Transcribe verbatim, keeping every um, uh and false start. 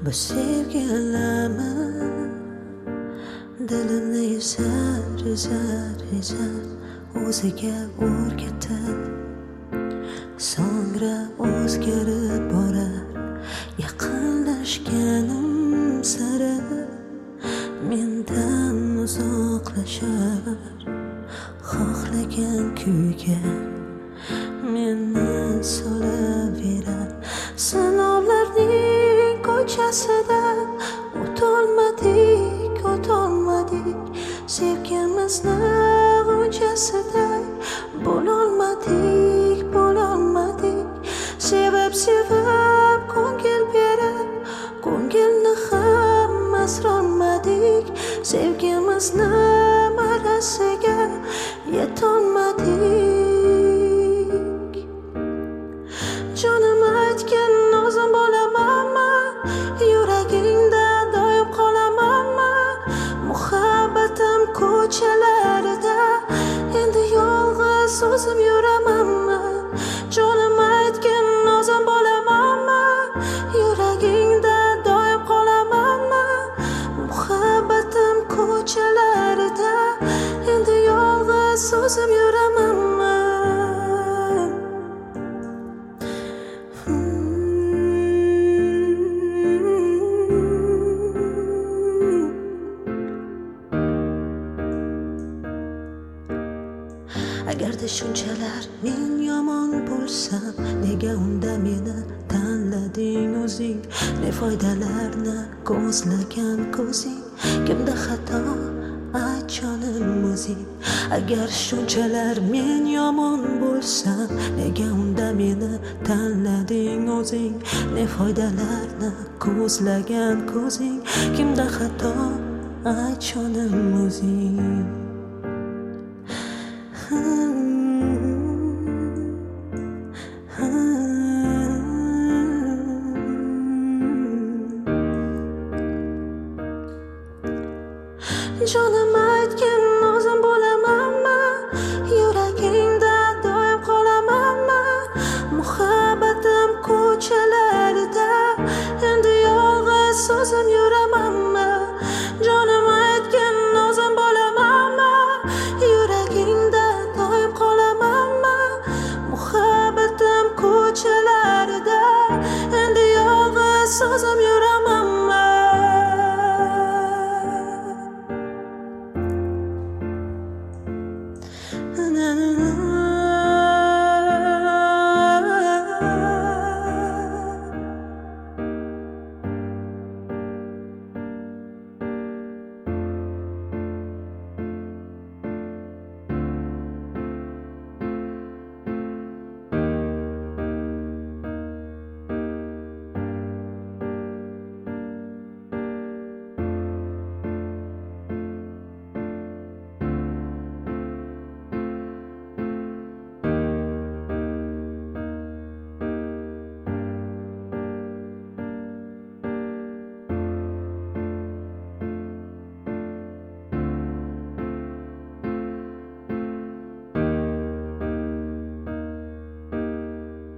Bu sevgilimi dilimni ezar, ezar, ezar o'ziga o'rgatib, so'ngra o'zgarib borar. Yaqinlashganim sari mendan uzoqlashar, xohlagan kuyga meni solaverar. Sinovlarning ko'chasida o'tolmadik, o'tolmadik, sevgimizni g'unchasiday bo'lolmadik, bo'lolmadik. Sevib sevib ko'ngil berib, ko'ngilni ham asrolmadik. Sevgimizni marasiga yetolmadik. Jonim aytgan nozim bo'lamanmi, yuragingda doim qolamanmi? Muhabbatim ko'chalarida endi yolg'iz o'zim yuramanmi? Jonim aytgan nozim bo'lamanmi, yuragingda doim qolamanmi? Muhabbatim ko'chalarida endi yolg'iz o'zim yuramanmi? Agarda shunchalar men yomon bo'lsam, nega unda meni tanlading o'zing? Ne foydalarni ko'zlagan ko'zing? Kimda xato, ayt jonim o'zing. Agar shunchalar men yomon bo'lsam, nega unda meni tanlading o'zing? Ne foydalarni ko'zlagan ko'zing? Kimda xato, ayt jonim o'zing. Jonim aytgan